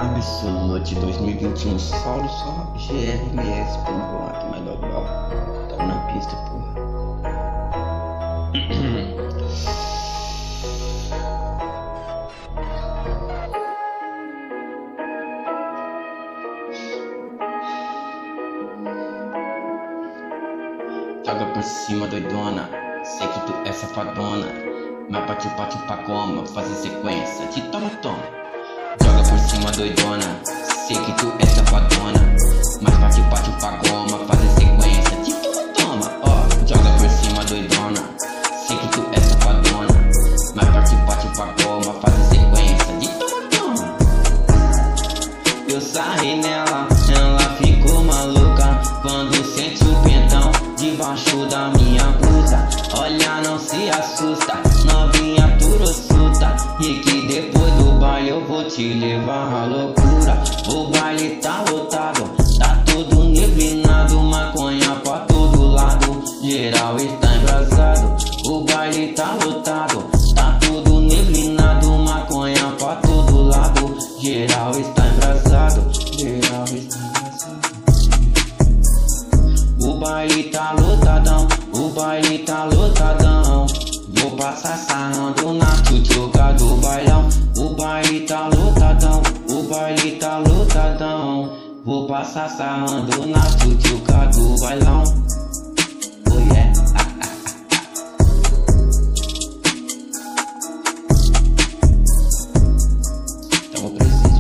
Absolute 2021 solo, só GRMS por enquanto, mas logo tamo na pista, porra. Joga por cima, doidona, sei que tu é safadona, mas bate pra coma, fazer sequência, te toma. Joga por cima, doidona, sei que tu é safadona, mas bate pra goma, fazer sequência, te toma. Ó, joga por cima, doidona, sei que tu é safadona, mas bate pra goma, fazer sequência, te toma. Eu sarrei nela, ela ficou maluca quando sente o pentão debaixo da minha blusa. Olha, não se assusta, novinha turossuta, e que depois do baile eu vou te levar à loucura. O baile tá lotado, tá todo neblinado, maconha pra todo lado, geral está embrasado. O baile tá lotado, tá todo neblinado, maconha pra todo lado, geral está embrasado, geral está embrasado. O baile tá lotadão, o baile tá lotadão, vou passar sarrando na tchutchuca do bailão. O baile tá lotadão, o baile tá lotadão, vou passar sarrando na tchutchuca do bailão. Oh yeah. Tamo preciso.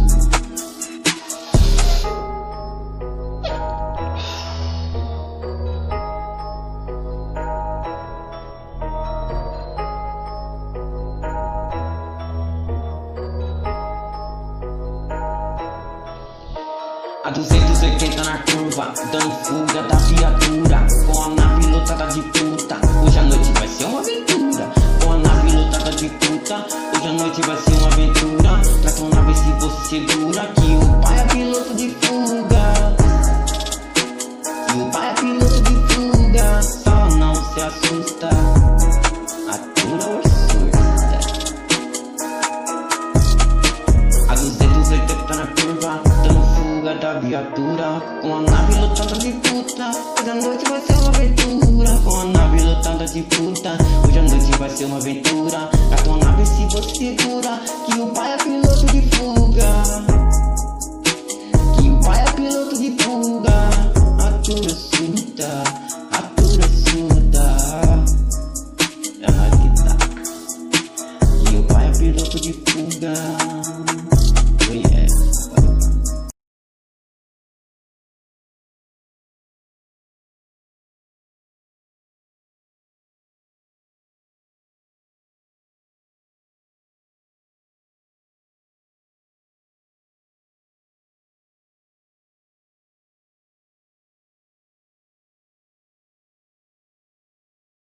A 280 na curva, dando fuga da viatura, com a nave lotada de puta, hoje a noite vai ser uma aventura. Com a nave lotada de puta, hoje a noite vai ser uma aventura. Pra tua nave se você segura, que o pai é piloto de fuga, que o pai é piloto de fuga. Só não se assusta, atura ou surta. A 280 na curva, dando fuga da viatura, com a nave lotada de puta, hoje a noite vai ser uma aventura. Com a nave lotada de puta, hoje a noite vai ser uma aventura. Pra tua nave se você segura, que o pai é piloto